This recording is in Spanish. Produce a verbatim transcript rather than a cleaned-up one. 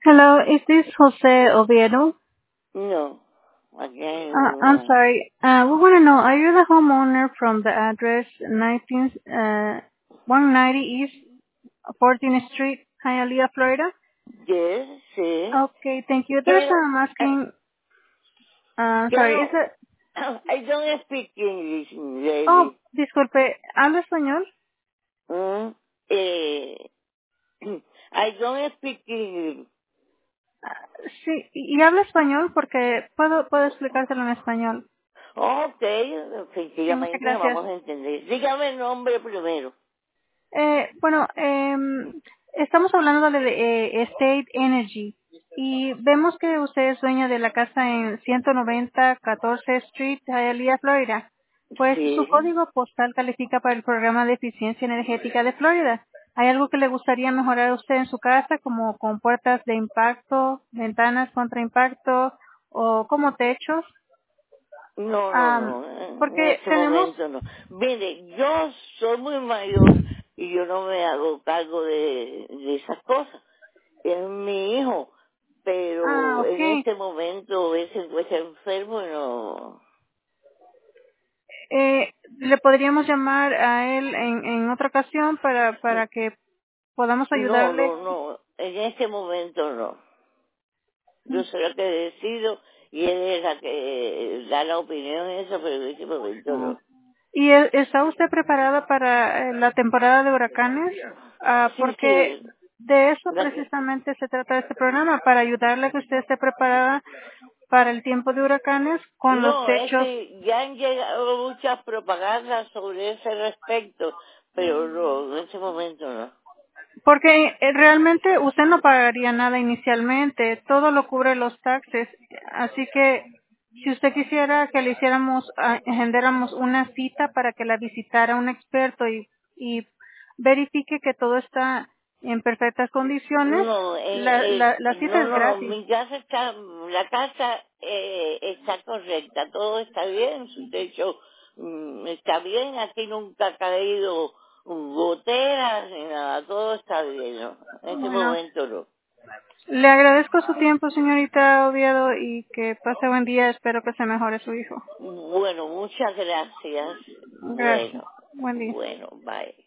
Hello, is this Jose Oviedo? No, aquí hay Uh, I'm una. sorry. Uh, we want to know, are you the homeowner from the address nineteen, uh, one ninety East fourteenth Street, Hialeah, Florida? Yes, sí. Okay, thank you. There's Pero, I'm eh, asking, uh, yo sorry, is no, it, I don't speak English, oh, really. disculpe, ¿habla español? Mm, eh, I don't speak English. Ah, sí, y y habla español porque puedo, puedo explicárselo en español. Ok, Muchas efectivamente nos gracias. vamos a entender. Dígame el nombre primero. Eh, bueno, em, estamos hablando de eh, State Energy y vemos que usted es dueña de la casa en ciento noventa catorce Street, Hialeah, Florida. Pues su Sí. código postal califica para el programa de eficiencia energética de Florida. ¿Hay algo que le gustaría mejorar a usted en su casa, como con puertas de impacto, ventanas contra impacto o como techos? No, no, Am, no, en porque ese tenemos... momento no. Mire, yo soy muy mayor y yo no me hago cargo de, de esas cosas. Es mi hijo, Ah, pero en ok. este momento él se encuentra enfermo y no, Eh, le podríamos llamar a él en, en otra ocasión para, para que podamos no, ayudarle. no, no, en este momento no. Yo soy la que decido y él es la que da la opinión en eso, pero en este momento no. ¿Y e- está usted preparada para eh, la temporada de huracanes? Ah, Sí, porque sí, de eso la que- precisamente se trata este programa, para ayudarle a que usted esté preparada para el tiempo de huracanes con los no, es techos. que ya han llegado muchas propagandas sobre ese respecto, pero no, en ese momento no. Porque eh, realmente usted no pagaría nada inicialmente, todo lo cubre los taxes, así que si usted quisiera que le hiciéramos, ah, agendáramos una cita para que la visitara un experto y, y verifique que todo está en perfectas condiciones, No, la, eh, la, la eh, cita no, es no, no, gratis. mi casa está, la casa eh, está correcta, todo está bien, su techo mm, está bien, aquí nunca ha caído goteras ni nada, todo está bien, ¿no? En este Bueno, momento no. le agradezco su tiempo, señorita Oviedo, y que pase buen día. Espero que se mejore su hijo. Bueno, muchas gracias. Gracias. Bueno, Buen día. bueno, bye.